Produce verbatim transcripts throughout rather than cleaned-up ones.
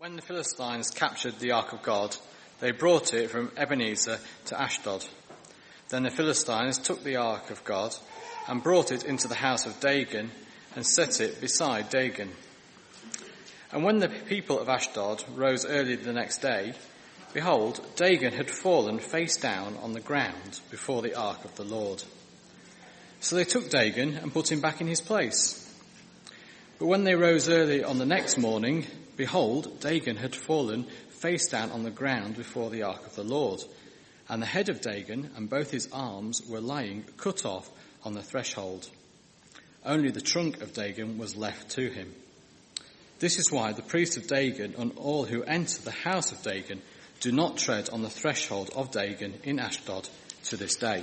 When the Philistines captured the Ark of God, they brought it from Ebenezer to Ashdod. Then the Philistines took the Ark of God and brought it into the house of Dagon and set it beside Dagon. And when the people of Ashdod rose early the next day, behold, Dagon had fallen face down on the ground before the Ark of the Lord. So they took Dagon and put him back in his place. But when they rose early on the next morning, behold, Dagon had fallen face down on the ground before the Ark of the Lord, and the head of Dagon and both his arms were lying cut off on the threshold. Only the trunk of Dagon was left to him. This is why the priests of Dagon and all who enter the house of Dagon do not tread on the threshold of Dagon in Ashdod to this day.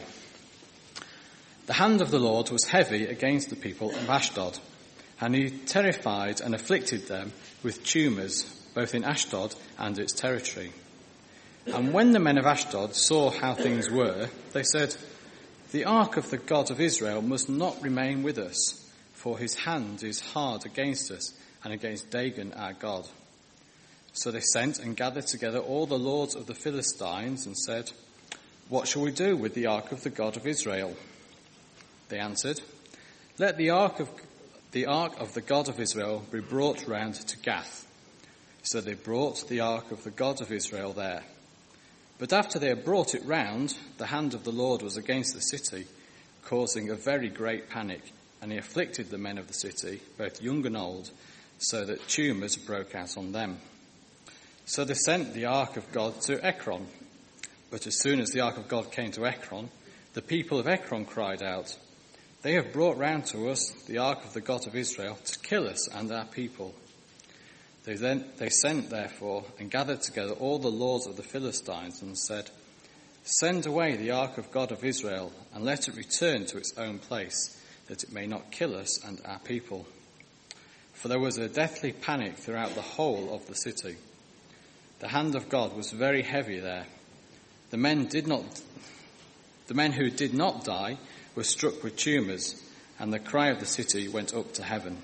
The hand of the Lord was heavy against the people of Ashdod, and he terrified and afflicted them with tumours, both in Ashdod and its territory. And when the men of Ashdod saw how things were, they said, "The ark of the God of Israel must not remain with us, for his hand is hard against us and against Dagon our God." So they sent and gathered together all the lords of the Philistines and said, "What shall we do with the ark of the God of Israel?" They answered, "Let the ark of the ark of the God of Israel be brought round to Gath." So they brought the ark of the God of Israel there. But after they had brought it round, the hand of the Lord was against the city, causing a very great panic, and he afflicted the men of the city, both young and old, so that tumours broke out on them. So they sent the ark of God to Ekron. But as soon as the ark of God came to Ekron, the people of Ekron cried out, "They have brought round to us the ark of the God of Israel to kill us and our people." They then they sent, therefore, and gathered together all the lords of the Philistines and said, "Send away the ark of God of Israel and let it return to its own place, that it may not kill us and our people." For there was a deathly panic throughout the whole of the city. The hand of God was very heavy there. The men did not, the men who did not die were struck with tumours, and the cry of the city went up to heaven.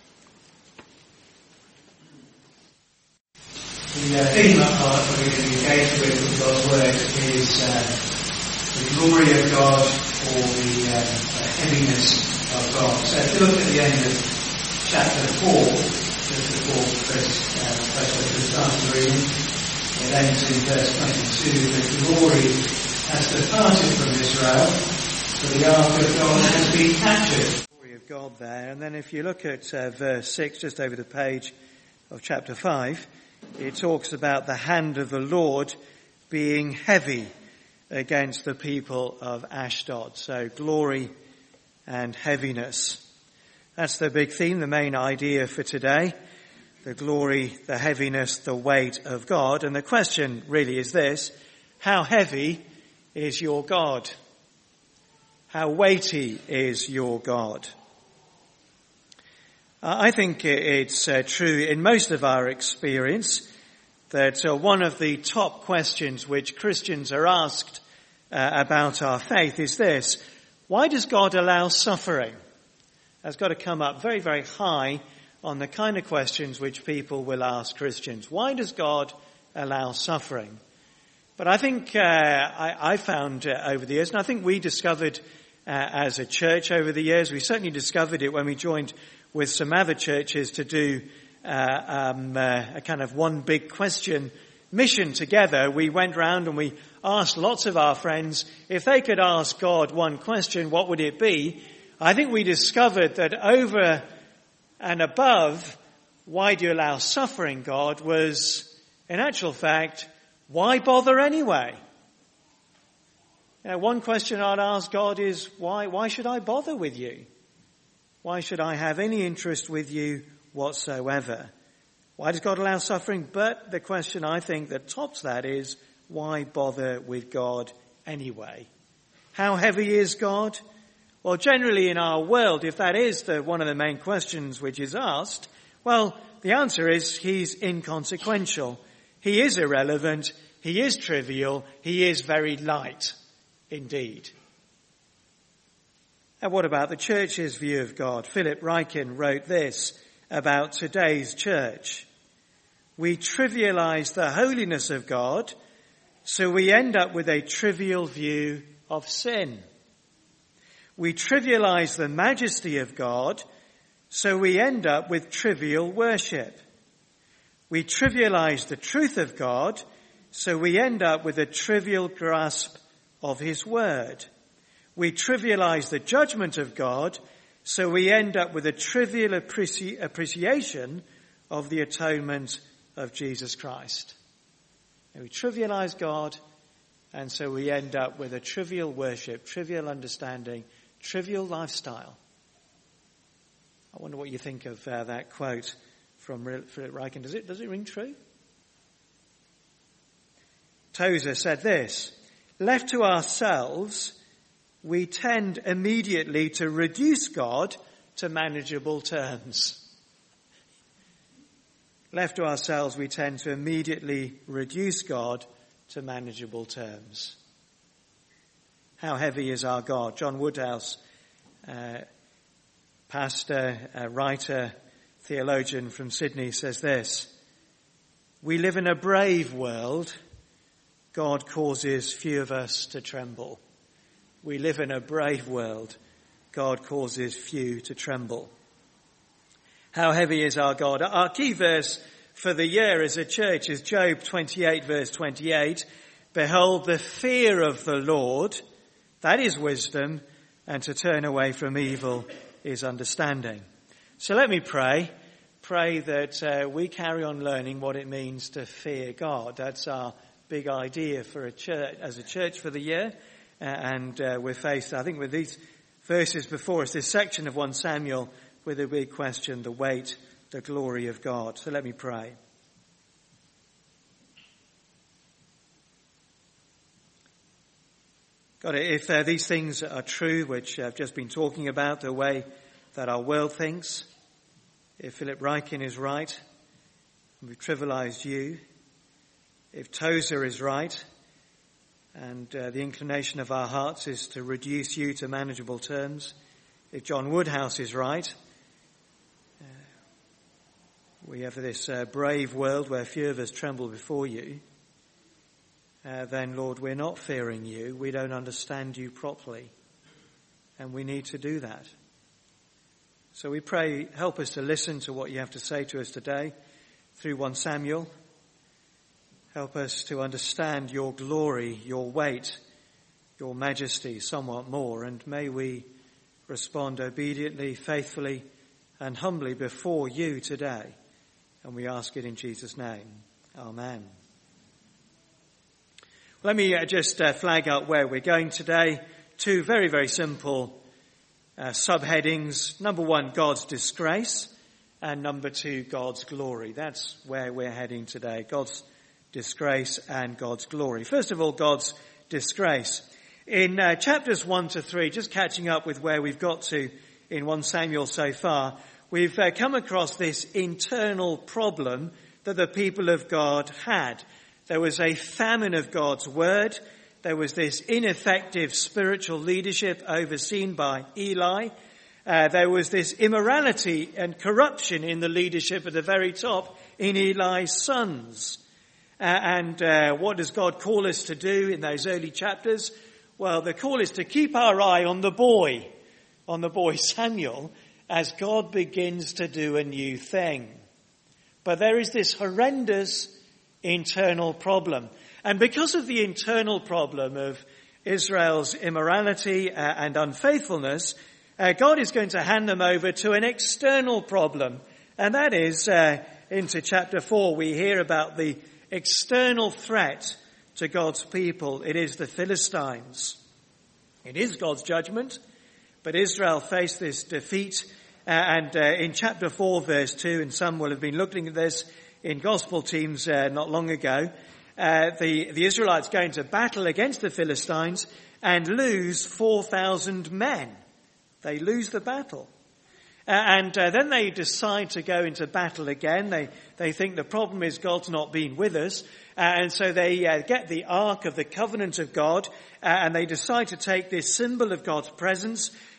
The uh, theme part that we're going to engage with in God's Word is uh, the glory of God or the uh, heaviness of God. So if you look at the end of chapter four, just before Chris, uh, Chris starts the reading, it ends in verse twenty-two, the glory has departed from Israel, so the ark of God has been captured. The glory of God there. And then if you look at uh, verse six, just over the page of chapter five, it talks about the hand of the Lord being heavy against the people of Ashdod. So glory and heaviness. That's the big theme, the main idea for today. The glory, the heaviness, the weight of God. And the question really is this: how heavy is your God? How weighty is your God? Uh, I think it's uh, true in most of our experience that uh, one of the top questions which Christians are asked uh, about our faith is this: why does God allow suffering? That's got to come up very, very high on the kind of questions which people will ask Christians. Why does God allow suffering? But I think uh, I, I found uh, over the years, and I think we discovered uh, as a church over the years, we certainly discovered it when we joined with some other churches to do uh, um, uh, a kind of one big question mission together. We went round and we asked lots of our friends if they could ask God one question, what would it be? I think we discovered that over and above, why do you allow suffering, God, was in actual fact, why bother anyway? You know, one question I'd ask God is, why, why should I bother with you? Why should I have any interest with you whatsoever? Why does God allow suffering? But the question I think that tops that is, why bother with God anyway? How heavy is God? Well, generally in our world, if that is the, one of the main questions which is asked, well, the answer is he's inconsequential. He is irrelevant. He is trivial. He is very light indeed. And what about the church's view of God? Philip Ryken wrote this about today's church. We trivialize the holiness of God, so we end up with a trivial view of sin. We trivialize the majesty of God, so we end up with trivial worship. We trivialize the truth of God, so we end up with a trivial grasp of his word. We trivialize the judgment of God, so we end up with a trivial appreci- appreciation of the atonement of Jesus Christ. And we trivialize God, and so we end up with a trivial worship, trivial understanding, trivial lifestyle. I wonder what you think of uh, that quote from Philip Ryken. Does it, does it ring true? Tozer said this: left to ourselves, we tend immediately to reduce God to manageable terms. Left to ourselves, we tend to immediately reduce God to manageable terms. How heavy is our God? John Woodhouse, uh, pastor, uh, writer, theologian from Sydney, says this: we live in a brave world. God causes few of us to tremble. We live in a brave world. God causes few to tremble. How heavy is our God? Our key verse for the year as a church is Job twenty-eight verse twenty-eight. Behold, the fear of the Lord, that is wisdom, and to turn away from evil is understanding. So let me pray. Pray that uh, we carry on learning what it means to fear God. That's our big idea for a church, as a church for the year. Uh, and uh, we're faced, I think, with these verses before us, this section of First Samuel, with a big question, the weight, the glory of God. So let me pray. God, if uh, these things are true, which I've just been talking about, the way that our world thinks, if Philip Ryken is right, and we've trivialized you, if Tozer is right, and uh, the inclination of our hearts is to reduce you to manageable terms, if John Woodhouse is right, uh, we have this uh, brave world where few of us tremble before you, uh, then, Lord, we're not fearing you. We don't understand you properly, and we need to do that. So we pray, help us to listen to what you have to say to us today through First Samuel. Help us to understand your glory, your weight, your majesty somewhat more, and may we respond obediently, faithfully, and humbly before you today. And we ask it in Jesus' name. Amen. Let me uh, just uh, flag out where we're going today. Two very, very simple uh, subheadings. Number one, God's disgrace, and number two, God's glory. That's where we're heading today. God's disgrace and God's glory. First of all, God's disgrace. In uh, chapters one to three, just catching up with where we've got to in First Samuel so far, we've uh, come across this internal problem that the people of God had. There was a famine of God's word. There was this ineffective spiritual leadership overseen by Eli. Uh, there was this immorality and corruption in the leadership at the very top in Eli's sons. Uh, and uh, what does God call us to do in those early chapters? Well, the call is to keep our eye on the boy, on the boy Samuel, as God begins to do a new thing. But there is this horrendous internal problem. And because of the internal problem of Israel's immorality uh, and unfaithfulness, uh, God is going to hand them over to an external problem. And that is, uh, into chapter four, we hear about the external threat to God's people. It is the Philistines. It is God's judgment, but Israel faced this defeat. Uh, and uh, in chapter four, verse two, and some will have been looking at this in gospel teams uh, not long ago, uh, the, the Israelites go into battle against the Philistines and lose four thousand men. They lose the battle. Uh, and uh, then they decide to go into battle again. They they think the problem is God's not been with us. Uh, and so they uh, get the Ark of the Covenant of God, uh, and they decide to take this symbol of God's presence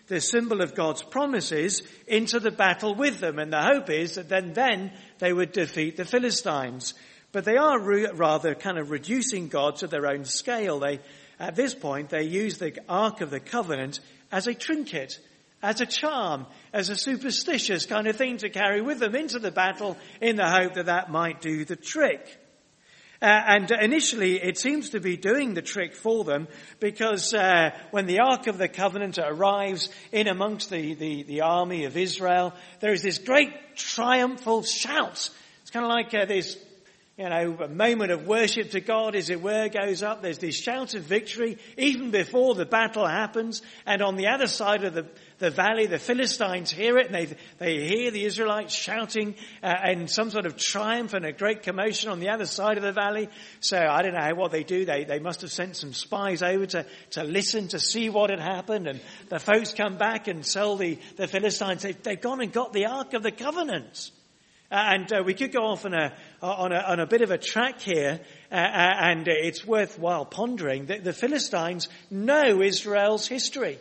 the symbol of God's promises, into the battle with them. And the hope is that then, then they would defeat the Philistines. But they are re- rather kind of reducing God to their own scale. They, at this point, they use the Ark of the Covenant as a trinket, as a charm, as a superstitious kind of thing to carry with them into the battle in the hope that that might do the trick. Uh, and initially it seems to be doing the trick for them, because uh, when the Ark of the Covenant arrives in amongst the, the, the army of Israel, there is this great triumphal shout. It's kind of like uh, this, you know, a moment of worship to God, as it were, goes up. There's this shout of victory even before the battle happens. And on the other side of the, the valley, the Philistines hear it, and they they hear the Israelites shouting uh, and some sort of triumph and a great commotion on the other side of the valley. So I don't know what they do. They they must have sent some spies over to, to listen, to see what had happened. And the folks come back and tell the, the Philistines they, they've gone and got the Ark of the Covenant. Uh, and uh, we could go off on a, on a on a bit of a track here, uh, uh, and it's worthwhile pondering that the Philistines know Israel's history.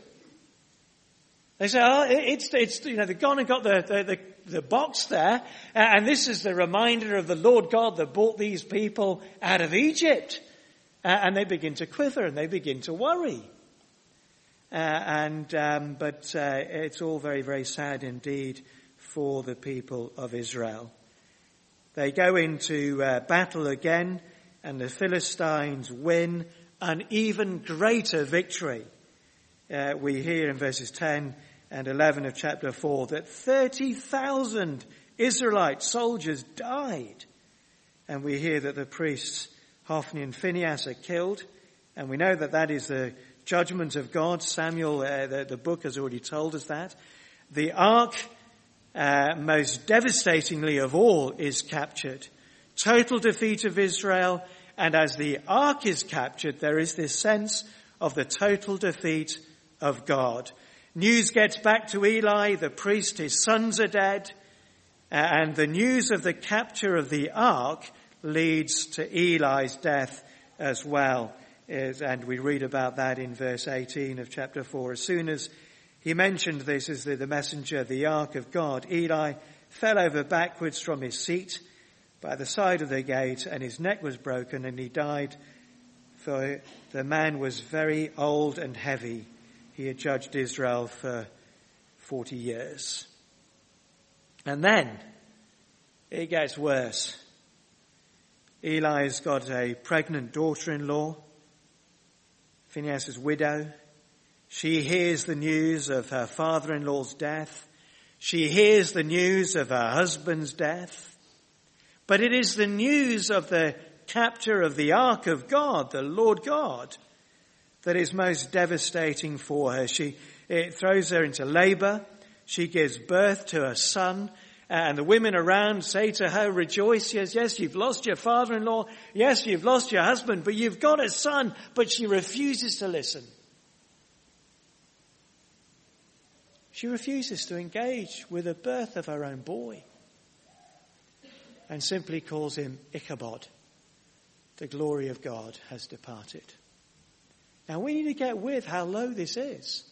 They say, "Oh, it's it's you know they've gone and got the the, the, the box there, uh, and this is the reminder of the Lord God that brought these people out of Egypt," uh, and they begin to quiver and they begin to worry. Uh, and um, but uh, it's all very very sad indeed for the people of Israel. They go into uh, battle again, and the Philistines win an even greater victory. Uh, we hear in verses ten and eleven of chapter four that thirty thousand Israelite soldiers died. And we hear that the priests Hophni and Phinehas are killed. And we know that that is the judgment of God. Samuel, uh, the, the book has already told us that. The ark, Uh, most devastatingly of all, is captured. Total defeat of Israel, and as the ark is captured, there is this sense of the total defeat of God. News gets back to Eli, the priest, his sons are dead, uh, and the news of the capture of the ark leads to Eli's death as well. And we read about that in verse eighteen of chapter four. As soon as he mentioned this as the, the messenger, the ark of God, Eli fell over backwards from his seat by the side of the gate, and his neck was broken, and he died, for the man was very old and heavy. He had judged Israel for forty years. And then it gets worse. Eli's got a pregnant daughter-in-law, Phinehas' widow. She hears the news of her father-in-law's death. She hears the news of her husband's death. But it is the news of the capture of the Ark of God, the Lord God, that is most devastating for her. She, it throws her into labor. She gives birth to a son. And the women around say to her, rejoice, yes, yes, you've lost your father-in-law. Yes, you've lost your husband, but you've got a son. But she refuses to listen. She refuses to engage with the birth of her own boy, and simply calls him Ichabod. The glory of God has departed. Now we need to get with how low this is.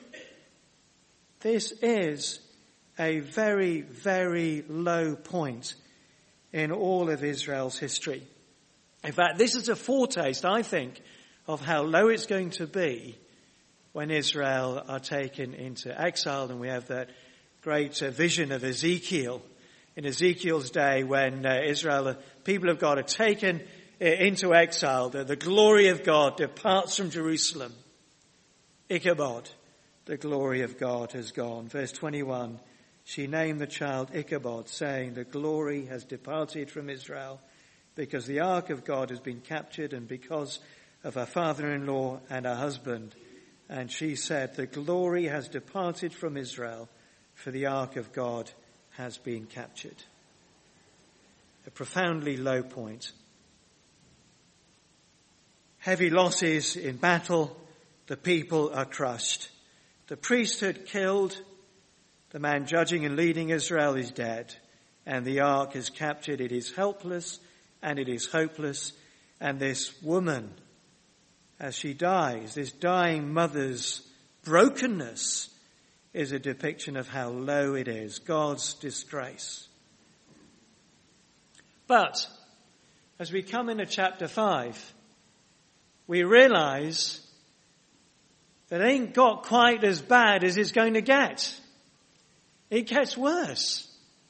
This is a very, very low point in all of Israel's history. In fact, this is a foretaste, I think, of how low it's going to be when Israel are taken into exile. And we have that great uh, vision of Ezekiel in Ezekiel's day when uh, Israel, the people of God, are taken uh, into exile. The, the glory of God departs from Jerusalem. Ichabod, the glory of God has gone. Verse twenty-one, she named the child Ichabod, saying, the glory has departed from Israel, because the ark of God has been captured, and because of her father-in-law and her husband. And she said, the glory has departed from Israel, for the ark of God has been captured. A profoundly low point. Heavy losses in battle. The people are crushed. The priesthood killed. The man judging and leading Israel is dead. And the ark is captured. It is helpless and it is hopeless. And this woman, as she dies, this dying mother's brokenness is a depiction of how low it is, God's disgrace. But as we come into chapter five, we realize that it ain't got quite as bad as it's going to get. It gets worse.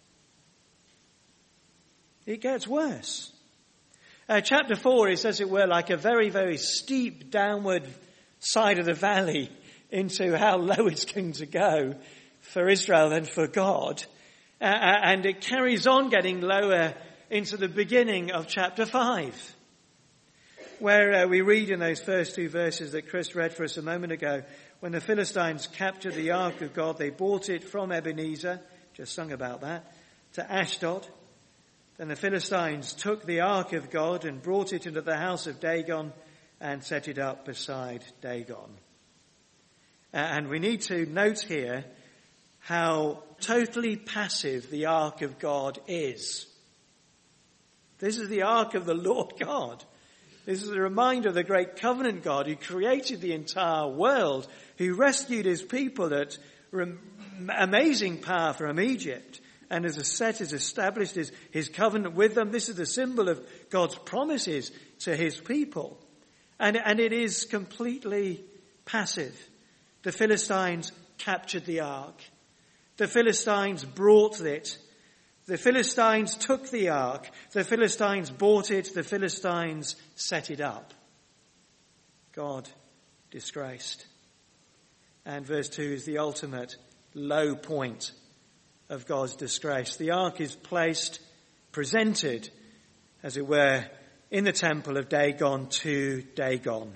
It gets worse. Uh, chapter four is, as it were, like a very, very steep downward side of the valley into how low it's going to go for Israel and for God. Uh, and it carries on getting lower into the beginning of chapter five, where uh, we read in those first two verses that Chris read for us a moment ago, when the Philistines captured the ark of God, they brought it from Ebenezer, just sung about that, to Ashdod. Then the Philistines took the ark of God and brought it into the house of Dagon and set it up beside Dagon. Uh, and we need to note here how totally passive the ark of God is. This is the ark of the Lord God. This is a reminder of the great covenant God who created the entire world, who rescued his people at amazing power from Egypt, and as a set has established his, his covenant with them. This is the symbol of God's promises to his people. And, and it is completely passive. The Philistines captured the ark. The Philistines brought it. The Philistines took the ark. The Philistines bought it. The Philistines set it up. God disgraced. And verse two is the ultimate low point of God's disgrace. The ark is placed, presented, as it were, in the temple of Dagon to Dagon.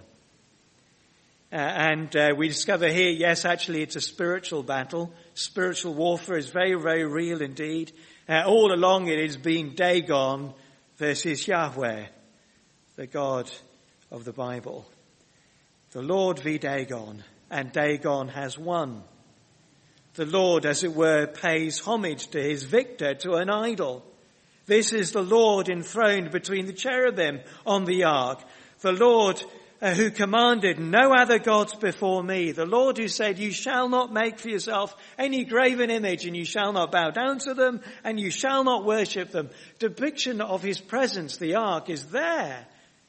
Uh, and uh, we discover here, yes, actually it's a spiritual battle. Spiritual warfare is very, very real indeed. Uh, all along it has been Dagon versus Yahweh, the God of the Bible. The Lord v. Dagon, and Dagon has won. The Lord, as it were, pays homage to his victor, to an idol. This is the Lord enthroned between the cherubim on the ark. The Lord uh, who commanded, no other gods before me. The Lord who said, you shall not make for yourself any graven image, and you shall not bow down to them, and you shall not worship them. Depiction of his presence, the ark, is there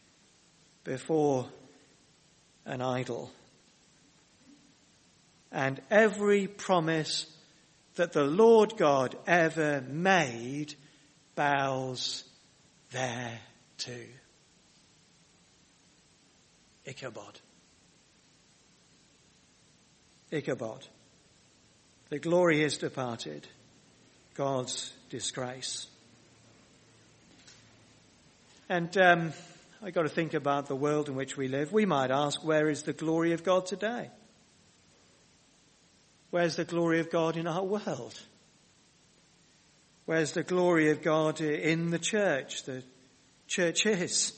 before an idol. And every promise that the Lord God ever made bows there too. Ichabod. Ichabod. The glory has departed. God's disgrace. And um, I got to think about the world in which we live. We might ask, where is the glory of God today? Where's the glory of God in our world? Where's the glory of God in the church, the churches?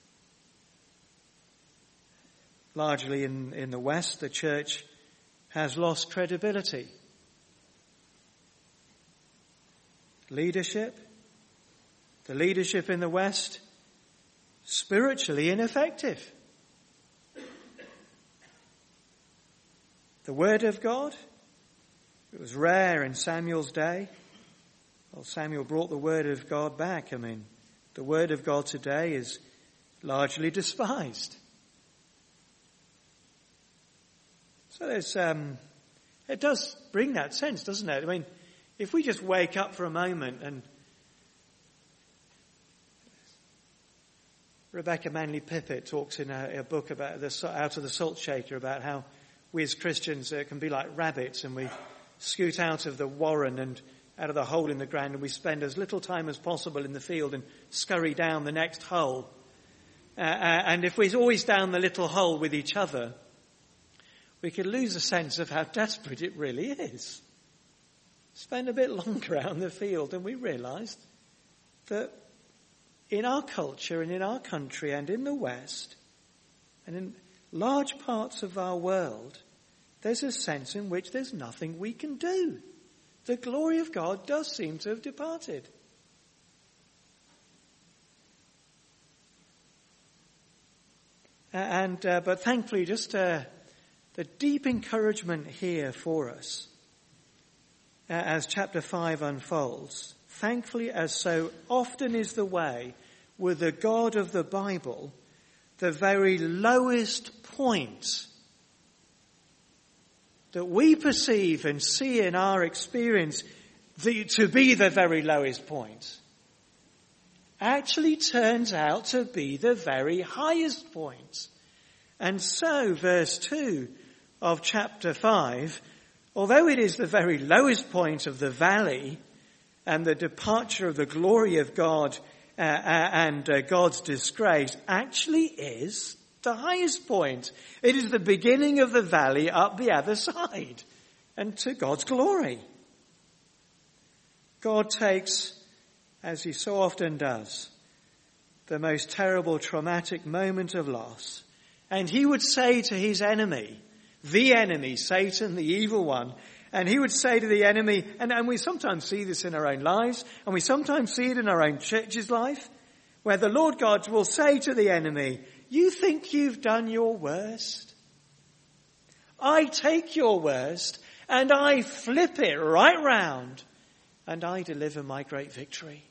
Largely in, in the West, the church has lost credibility. Leadership, the leadership in the West, spiritually ineffective. The Word of God, it was rare in Samuel's day. Well, Samuel brought the Word of God back. I mean, the Word of God today is largely despised. So there's, um, it does bring that sense, doesn't it? I mean, if we just wake up for a moment, and Rebecca Manley Pippett talks in a, a book about the Out of the Salt Shaker about how we as Christians uh, can be like rabbits, and we scoot out of the warren and out of the hole in the ground, and we spend as little time as possible in the field and scurry down the next hole. Uh, uh, and if we're always down the little hole with each other, we could lose a sense of how desperate it really is. Spend a bit longer out in the field, and we realised that in our culture and in our country and in the West and in large parts of our world, there's a sense in which there's nothing we can do. The glory of God does seem to have departed. And uh, but thankfully, just uh, the deep encouragement here for us as chapter five unfolds, thankfully, as so often is the way with the God of the Bible, the very lowest point that we perceive and see in our experience the, to be the very lowest point actually turns out to be the very highest point. And so, verse two of chapter five, although it is the very lowest point of the valley and the departure of the glory of God uh, uh, and uh, God's disgrace, actually is the highest point. It is the beginning of the valley up the other side and to God's glory. God takes, as he so often does, the most terrible traumatic moment of loss, and he would say to his enemy, the enemy, Satan, the evil one, and he would say to the enemy, and, and we sometimes see this in our own lives, and we sometimes see it in our own church's life, where the Lord God will say to the enemy, you think you've done your worst? I take your worst and I flip it right round and I deliver my great victory.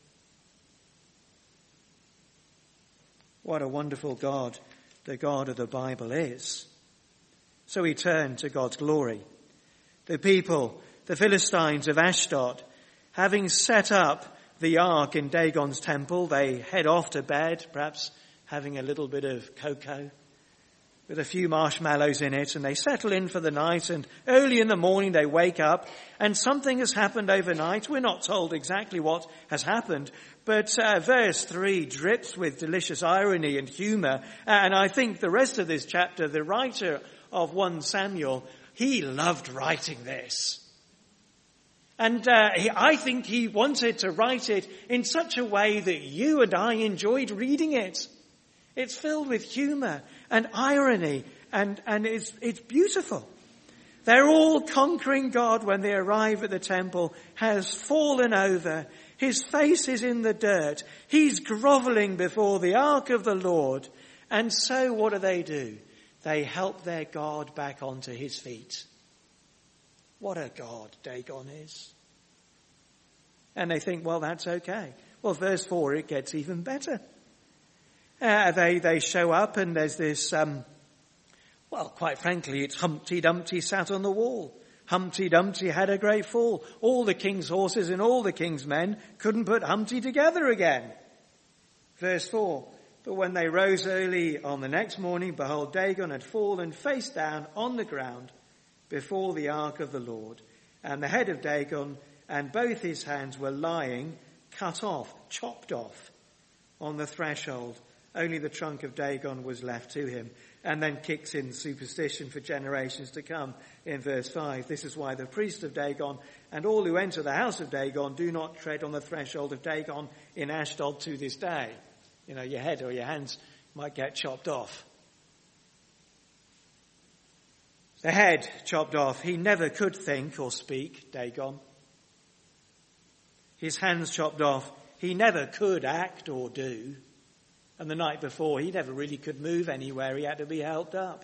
What a wonderful God the God of the Bible is. So he turned to God's glory. The people, the Philistines of Ashdod, having set up the ark in Dagon's temple, they head off to bed, perhaps having a little bit of cocoa with a few marshmallows in it, and they settle in for the night, and early in the morning they wake up and something has happened overnight. We're not told exactly what has happened, but uh, verse three drips with delicious irony and humour, and I think the rest of this chapter, the writer of First Samuel, he loved writing this. And uh, he, I think he wanted to write it in such a way that you and I enjoyed reading it. It's filled with humour and irony, and, and it's, it's beautiful. They're all conquering God when they arrive at the temple, has fallen over. His face is in the dirt. He's grovelling before the ark of the Lord. And so what do they do? They help their God back onto his feet. What a God Dagon is. And they think, well, that's okay. Well, verse four, it gets even better. Uh, they, they show up and there's this, um, well, quite frankly, it's Humpty Dumpty sat on the wall. Humpty Dumpty had a great fall. All the king's horses and all the king's men couldn't put Humpty together again. Verse four, but when they rose early on the next morning, behold, Dagon had fallen face down on the ground before the ark of the Lord. And the head of Dagon and both his hands were lying, cut off, chopped off on the threshold. Only the trunk of Dagon was left to him. And then kicks in superstition for generations to come in verse five. This is why the priest of Dagon and all who enter the house of Dagon do not tread on the threshold of Dagon in Ashdod to this day. You know, your head or your hands might get chopped off. The head chopped off. He never could think or speak, Dagon. His hands chopped off. He never could act or do. And the night before, he never really could move anywhere. He had to be helped up.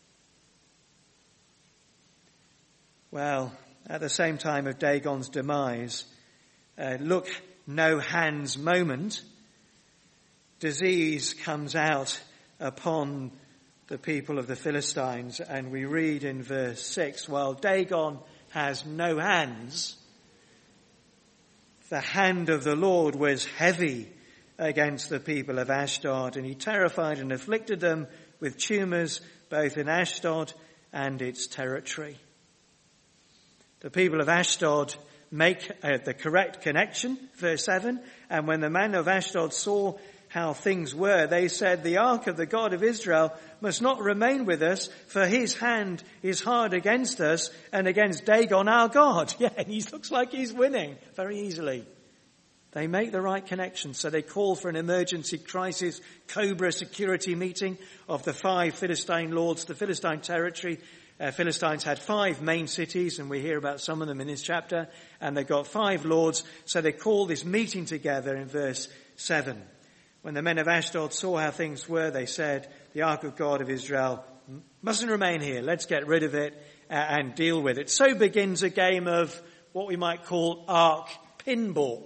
Well, at the same time of Dagon's demise, uh, look, no hands moment, disease comes out upon the people of the Philistines. And we read in verse six, while Dagon has no hands, the hand of the Lord was heavy against the people of Ashdod, and he terrified and afflicted them with tumours both in Ashdod and its territory. The people of Ashdod make uh, the correct connection, verse seven, and when the men of Ashdod saw how things were, they said, the ark of the God of Israel must not remain with us, for his hand is hard against us and against Dagon our God. Yeah, and he looks like he's winning very easily. They make the right connection, so they call for an emergency crisis Cobra security meeting of the five Philistine lords, the Philistine territory. Uh, Philistines had five main cities, and we hear about some of them in this chapter, and they've got five lords, so they call this meeting together in verse seven. When the men of Ashdod saw how things were, they said, the ark of God of Israel mustn't remain here. Let's get rid of it uh, and deal with it. So begins a game of what we might call ark pinball.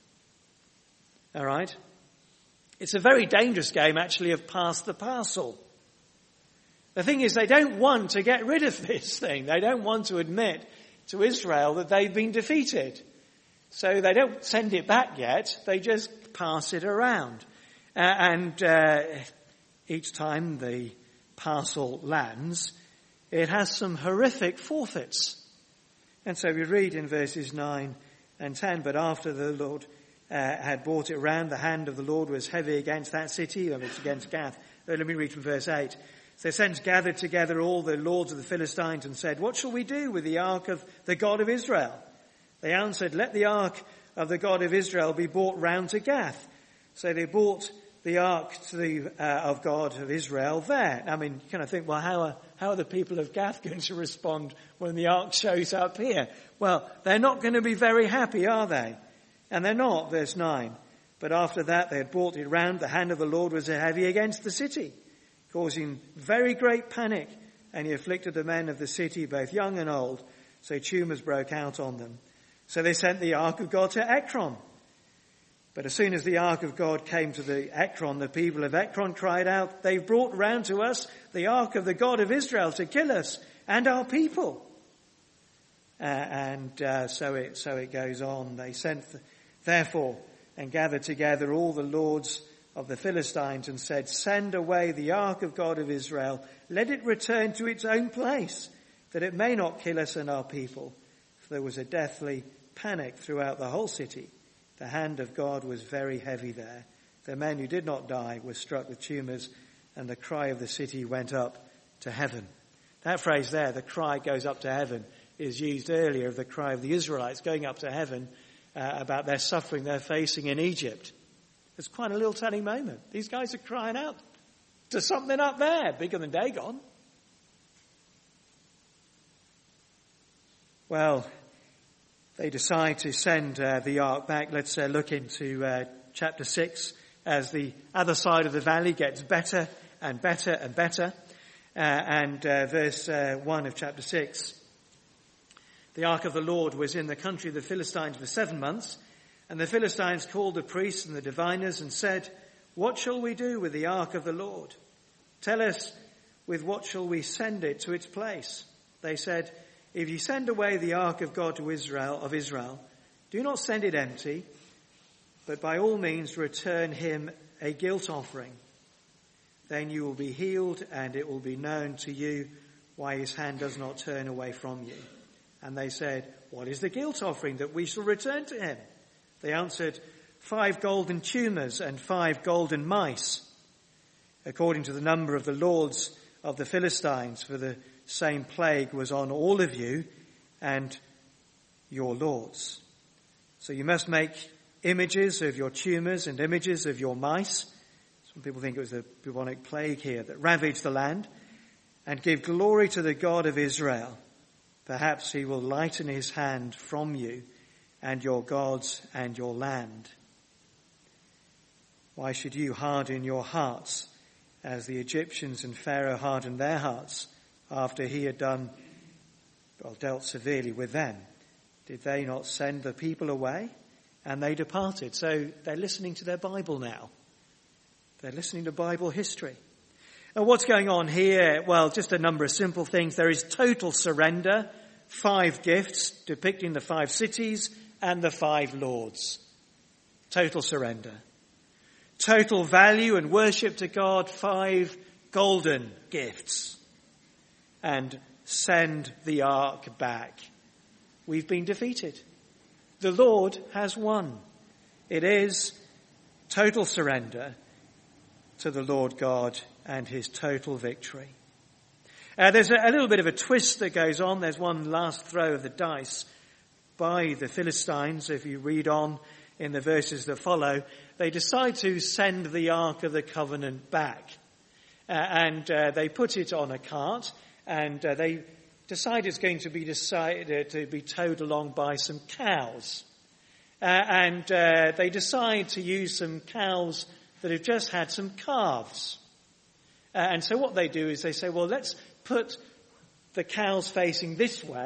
All right? It's a very dangerous game, actually, of pass the parcel. The thing is, they don't want to get rid of this thing. They don't want to admit to Israel that they've been defeated. So they don't send it back yet. They just pass it around. Uh, and uh, each time the parcel lands, it has some horrific forfeits. And so we read in verses nine and ten, but after the Lord uh, had brought it round, the hand of the Lord was heavy against that city, and it's against Gath. Uh, let me read from verse eight. So they sent gathered together all the lords of the Philistines and said, "What shall we do with the ark of the God of Israel?" They answered, "Let the ark of the God of Israel be brought round to Gath." So they brought the ark to the, uh, of God of Israel there. I mean, you kind of think, well, how are, how are the people of Gath going to respond when the ark shows up here? Well, they're not going to be very happy, are they? And they're not, verse nine. But after that, they had brought it round. The hand of the Lord was heavy against the city, causing very great panic. And he afflicted the men of the city, both young and old. So tumors broke out on them. So they sent the ark of God to Ekron. But as soon as the ark of God came to the Ekron, the people of Ekron cried out, "They've brought round to us the ark of the God of Israel to kill us and our people." Uh, and uh, so it so it goes on. They sent, th- therefore, and gathered together all the lords of the Philistines and said, "Send away the ark of God of Israel. Let it return to its own place, that it may not kill us and our people." For there was a deathly panic throughout the whole city. The hand of God was very heavy there. The men who did not die were struck with tumors, and the cry of the city went up to heaven. That phrase there, the cry goes up to heaven, is used earlier of the cry of the Israelites going up to heaven uh, about their suffering they're facing in Egypt. It's quite a little telling moment. These guys are crying out to something up there, bigger than Dagon. Well, they decide to send uh, the ark back. Let's uh, look into uh, chapter six as the other side of the valley gets better and better and better. Uh, and uh, verse uh, one of chapter six. The ark of the Lord was in the country of the Philistines for seven months. And the Philistines called the priests and the diviners and said, "What shall we do with the ark of the Lord? Tell us, with what shall we send it to its place?" They said, "If you send away the ark of God to Israel, of Israel, do not send it empty, but by all means return him a guilt offering. Then you will be healed, and it will be known to you why his hand does not turn away from you." And they said, "What is the guilt offering that we shall return to him?" They answered, "Five golden tumors and five golden mice, according to the number of the lords of the Philistines, for the same plague was on all of you and your lords. So you must make images of your tumors and images of your mice." Some people think it was the bubonic plague here that ravaged the land. "And give glory to the God of Israel. Perhaps he will lighten his hand from you and your gods and your land. Why should you harden your hearts as the Egyptians and Pharaoh hardened their hearts after he had done, well, dealt severely with them? Did they not send the people away? And they departed." So they're listening to their Bible now. They're listening to Bible history. And what's going on here? Well, just a number of simple things. There is total surrender, five gifts depicting the five cities and the five lords. Total surrender. Total value and worship to God, five golden gifts. And send the ark back. We've been defeated. The Lord has won. It is total surrender to the Lord God and his total victory. Uh, there's a, a little bit of a twist that goes on. There's one last throw of the dice by the Philistines. If you read on in the verses that follow, they decide to send the Ark of the Covenant back. Uh, and uh, they put it on a cart, and uh, they decide it's going to be decided to be towed along by some cows. Uh, and uh, they decide to use some cows that have just had some calves. Uh, and so what they do is they say, well, let's put the cows facing this way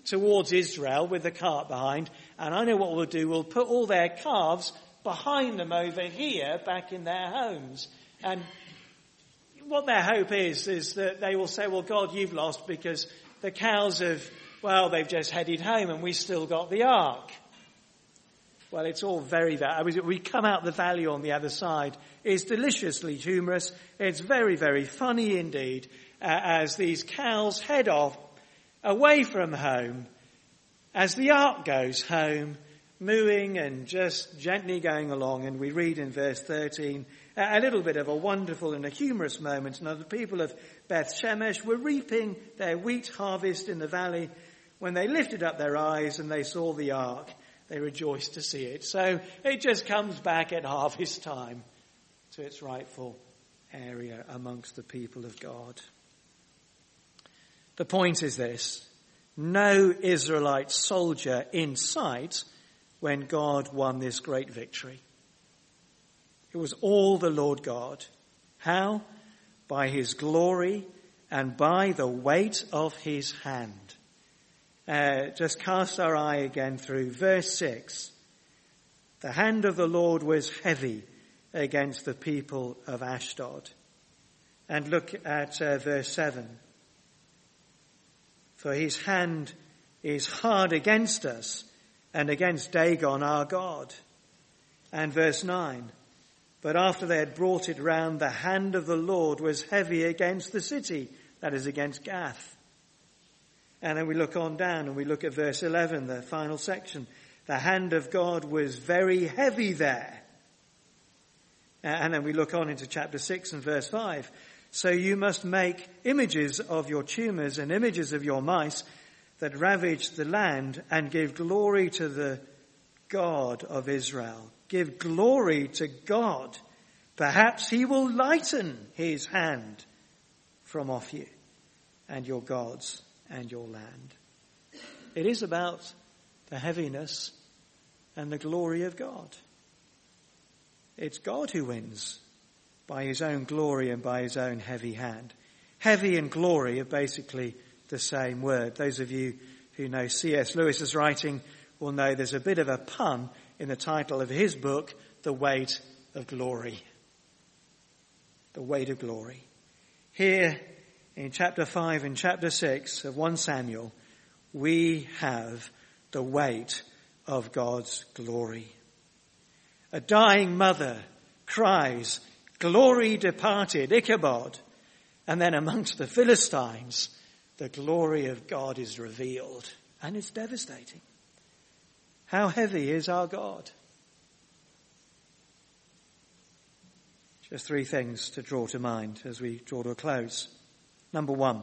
towards Israel with the cart behind, and I know what we'll do. We'll put all their calves behind them over here back in their homes. And what their hope is, is that they will say, well, God, you've lost because the cows have, well, they've just headed home and we still got the ark. Well, it's all very, very, we come out the valley on the other side. It's deliciously humorous. It's very, very funny indeed, uh, as these cows head off away from home, as the ark goes home, mooing and just gently going along. And we read in verse thirteen, a little bit of a wonderful and a humorous moment. Now the people of Beth Shemesh were reaping their wheat harvest in the valley when they lifted up their eyes and they saw the ark. They rejoiced to see it. So it just comes back at harvest time to its rightful area amongst the people of God. The point is this: no Israelite soldier in sight when God won this great victory. It was all the Lord God. How? By his glory and by the weight of his hand. Uh, just cast our eye again through verse six. The hand of the Lord was heavy against the people of Ashdod. And look at uh, verse seven. For his hand is hard against us and against Dagon our God. And verse nine. But after they had brought it round, the hand of the Lord was heavy against the city, that is against Gath. And then we look on down and we look at verse eleven, the final section. The hand of God was very heavy there. And then we look on into chapter six and verse five. So you must make images of your tumors and images of your mice that ravaged the land, and give glory to the God of Israel. Give glory to God. Perhaps he will lighten his hand from off you and your gods and your land. It is about the heaviness and the glory of God. It's God who wins by his own glory and by his own heavy hand. Heavy and glory are basically the same word. Those of you who know C S Lewis's writing will know there's a bit of a pun in the title of his book, The Weight of Glory. The Weight of Glory. Here in chapter five and chapter six of First Samuel, we have the weight of God's glory. A dying mother cries, "Glory departed, Ichabod." And then amongst the Philistines, the glory of God is revealed. And it's devastating. How heavy is our God? Just three things to draw to mind as we draw to a close. Number one,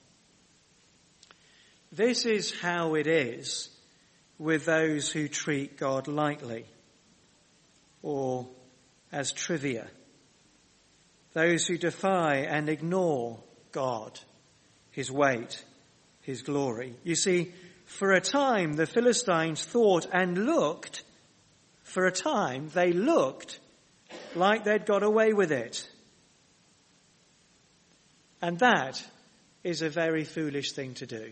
this is how it is with those who treat God lightly or as trivia. Those who defy and ignore God, his weight, his glory. You see, for a time the Philistines thought and looked, for a time they looked like they'd got away with it. And that is a very foolish thing to do.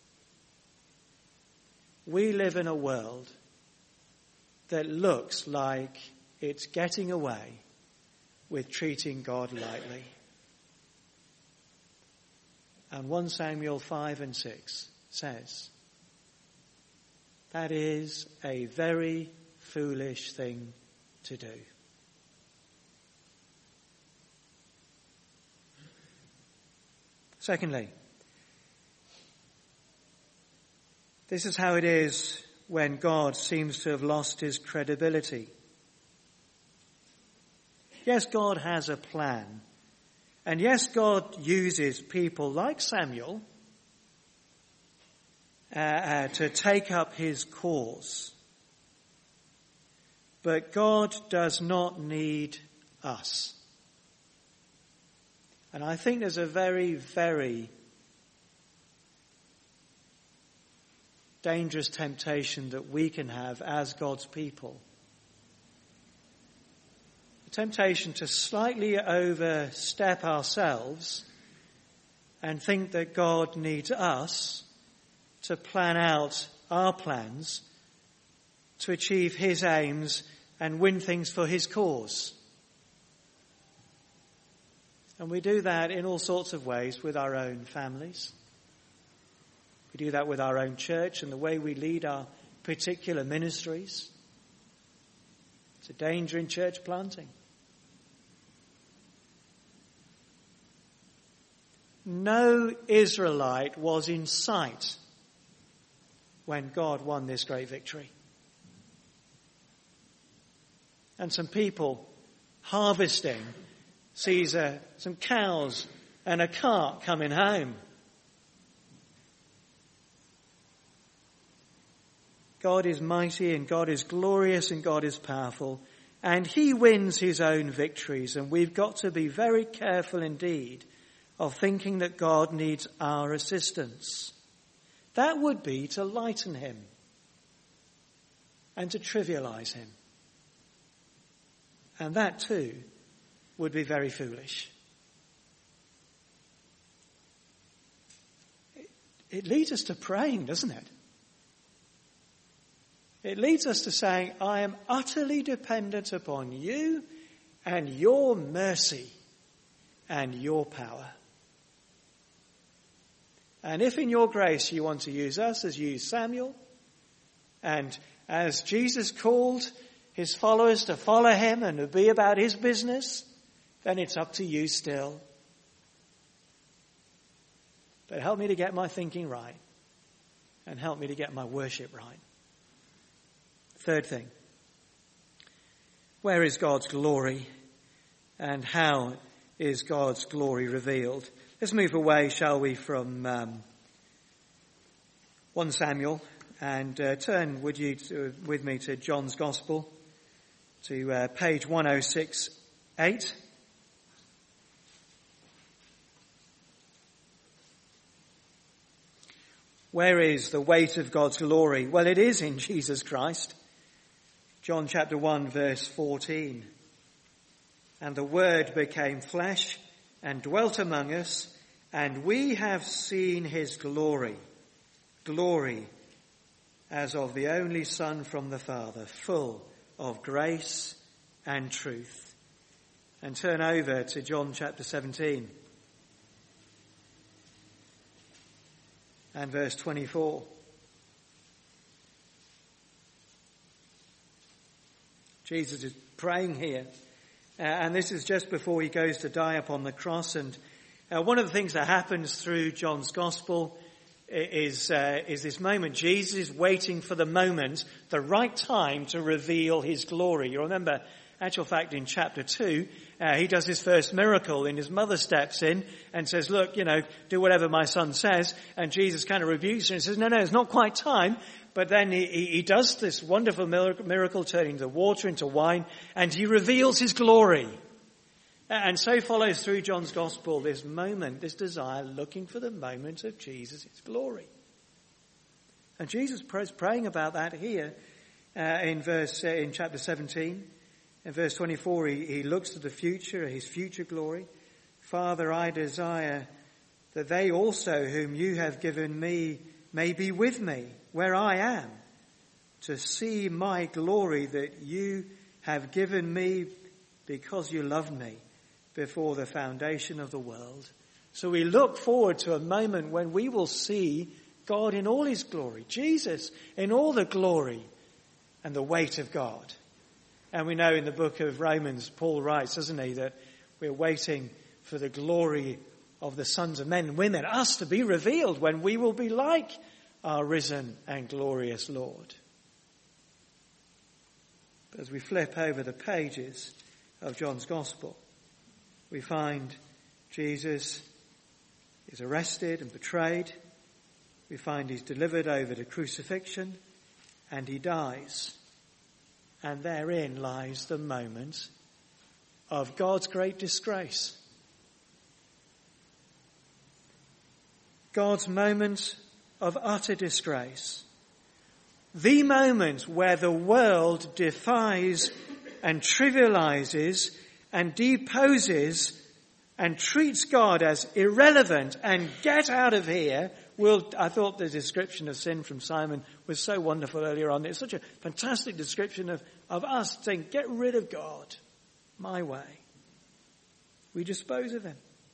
We live in a world that looks like it's getting away with treating God lightly. And First Samuel five and six says, that is a very foolish thing to do. Secondly, this is how it is when God seems to have lost his credibility. Yes, God has a plan. And yes, God uses people like Samuel uh, uh, to take up his cause. But God does not need us. And I think there's a very, very dangerous temptation that we can have as God's people. The temptation to slightly overstep ourselves and think that God needs us to plan out our plans to achieve his aims and win things for his cause. And we do that in all sorts of ways with our own families. We do that with our own church and the way we lead our particular ministries. It's a danger in church planting. No Israelite was in sight when God won this great victory. And some people harvesting sees a, some cows and a cart coming home. God is mighty and God is glorious and God is powerful, and he wins his own victories, and we've got to be very careful indeed of thinking that God needs our assistance. That would be to lighten him and to trivialize him. And that too would be very foolish. It, it leads us to praying, doesn't it? It leads us to saying, I am utterly dependent upon you and your mercy and your power. And if in your grace you want to use us as you used Samuel, and as Jesus called his followers to follow him and to be about his business, then it's up to you still. But help me to get my thinking right, and help me to get my worship right. Third thing, where is God's glory and how is God's glory revealed? Let's move away, shall we, from um, First Samuel and uh, turn, would you, to, with me to John's Gospel, to uh, page one oh six eight. Where is the weight of God's glory? Well, it is in Jesus Christ. John chapter one, verse fourteen. And the Word became flesh and dwelt among us, and we have seen his glory, glory as of the only Son from the Father, full of grace and truth. And turn over to John chapter seventeen and verse twenty-four. Jesus is praying here, uh, and this is just before he goes to die upon the cross. And uh, one of the things that happens through John's Gospel is uh, is this moment. Jesus is waiting for the moment, the right time to reveal his glory. You remember, actual fact, in chapter two, uh, he does his first miracle, and his mother steps in and says, look, you know, do whatever my son says. And Jesus kind of rebukes her and says, no, no, it's not quite time. But then he, he does this wonderful miracle, turning the water into wine, and he reveals his glory. And so follows through John's Gospel this moment, this desire, looking for the moment of Jesus' glory. And Jesus is praying about that here uh, in verse uh, in chapter seventeen. In verse twenty-four, he, he looks to the future, his future glory. Father, I desire that they also whom you have given me may be with me where I am, to see my glory that you have given me because you loved me before the foundation of the world. So we look forward to a moment when we will see God in all his glory, Jesus in all the glory and the weight of God. And we know in the book of Romans, Paul writes, doesn't he, that we're waiting for the glory of the sons of men and women, us to be revealed when we will be like our risen and glorious Lord. But as we flip over the pages of John's Gospel, we find Jesus is arrested and betrayed. We find he's delivered over to crucifixion, and he dies. And therein lies the moment of God's great disgrace. God's moment of utter disgrace. The moment where the world defies and trivializes and deposes and treats God as irrelevant and get out of here We'll, I thought the description of sin from Simon was so wonderful earlier on. It's such a fantastic description of, of us saying, get rid of God my way. We dispose of him.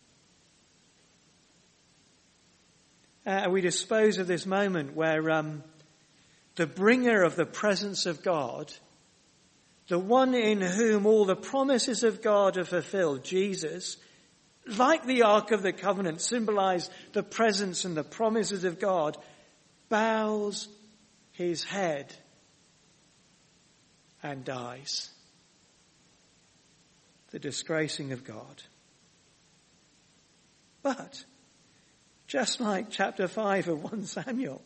Uh, we dispose of this moment where um, the bringer of the presence of God, the one in whom all the promises of God are fulfilled, Jesus, like the Ark of the Covenant, symbolize the presence and the promises of God, bows his head and dies. The disgracing of God. But, just like chapter five of First Samuel,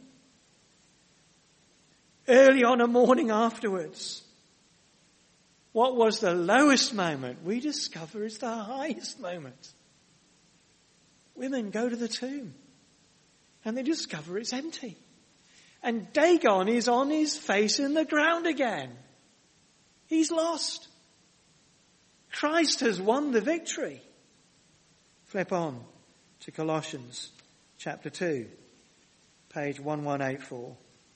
early on a morning afterwards, what was the lowest moment, we discover is the highest moment. Women go to the tomb and they discover it's empty. And Dagon is on his face in the ground again. He's lost. Christ has won the victory. Flip on to Colossians chapter two, page eleven eighty-four.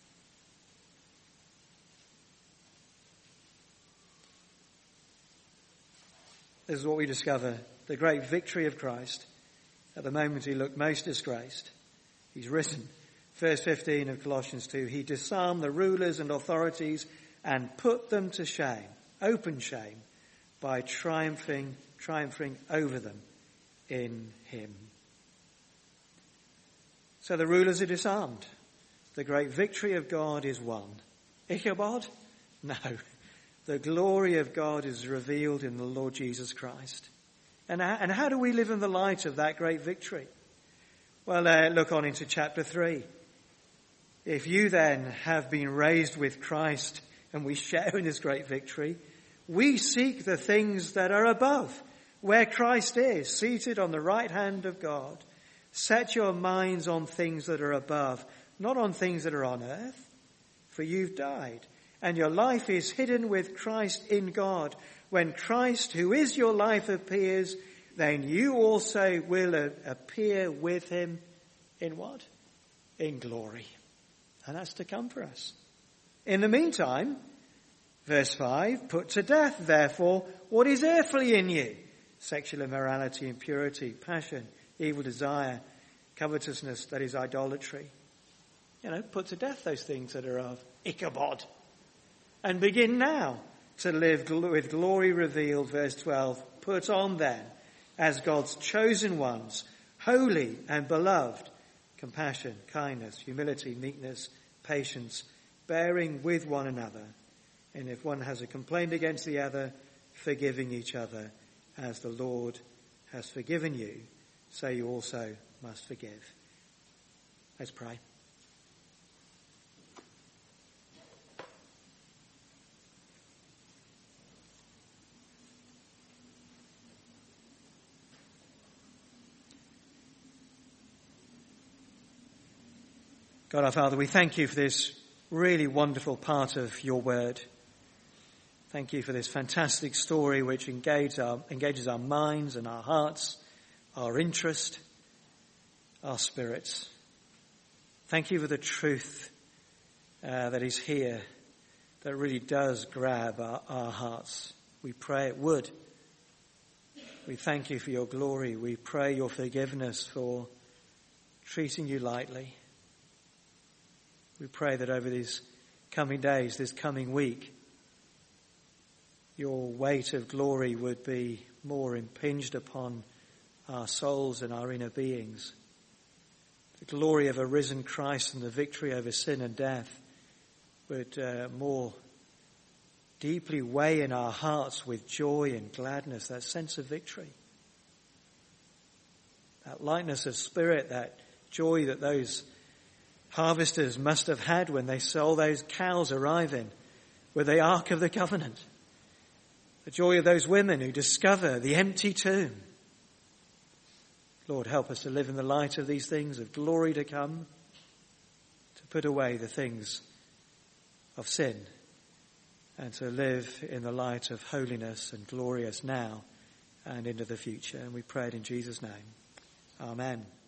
This is what we discover, the great victory of Christ. At the moment he looked most disgraced. He's risen. Verse fifteen of Colossians two, he disarmed the rulers and authorities and put them to shame, open shame, by triumphing, triumphing over them in him. So the rulers are disarmed. The great victory of God is won. Ichabod? No. The glory of God is revealed in the Lord Jesus Christ. And, and how do we live in the light of that great victory? Well, uh, look on into chapter three. If you then have been raised with Christ and we share in his great victory, we seek the things that are above, where Christ is, seated on the right hand of God. Set your minds on things that are above, not on things that are on earth, for you've died. And your life is hidden with Christ in God. When Christ, who is your life, appears, then you also will appear with him in what? In glory. And that's to come for us. In the meantime, verse five, put to death, therefore, what is earthly in you. Sexual immorality, impurity, passion, evil desire, covetousness, that is idolatry. You know, put to death those things that are of Ichabod. And begin now to live with glory revealed, verse twelve. Put on then, as God's chosen ones, holy and beloved, compassion, kindness, humility, meekness, patience, bearing with one another. And if one has a complaint against the other, forgiving each other, as the Lord has forgiven you, so you also must forgive. Let's pray. God our Father, we thank you for this really wonderful part of your word. Thank you for this fantastic story which engage our, engages our minds and our hearts, our interest, our spirits. Thank you for the truth uh, that is here, that really does grab our, our hearts. We pray it would. We thank you for your glory. We pray your forgiveness for treating you lightly. We pray that over these coming days, this coming week, your weight of glory would be more impinged upon our souls and our inner beings. The glory of a risen Christ and the victory over sin and death would uh, more deeply weigh in our hearts with joy and gladness, that sense of victory. That lightness of spirit, that joy that those harvesters must have had when they saw those cows arriving with the Ark of the Covenant. The joy of those women who discover the empty tomb. Lord, help us to live in the light of these things of glory to come, to put away the things of sin, and to live in the light of holiness and glorious now and into the future. And we pray it in Jesus' name. Amen.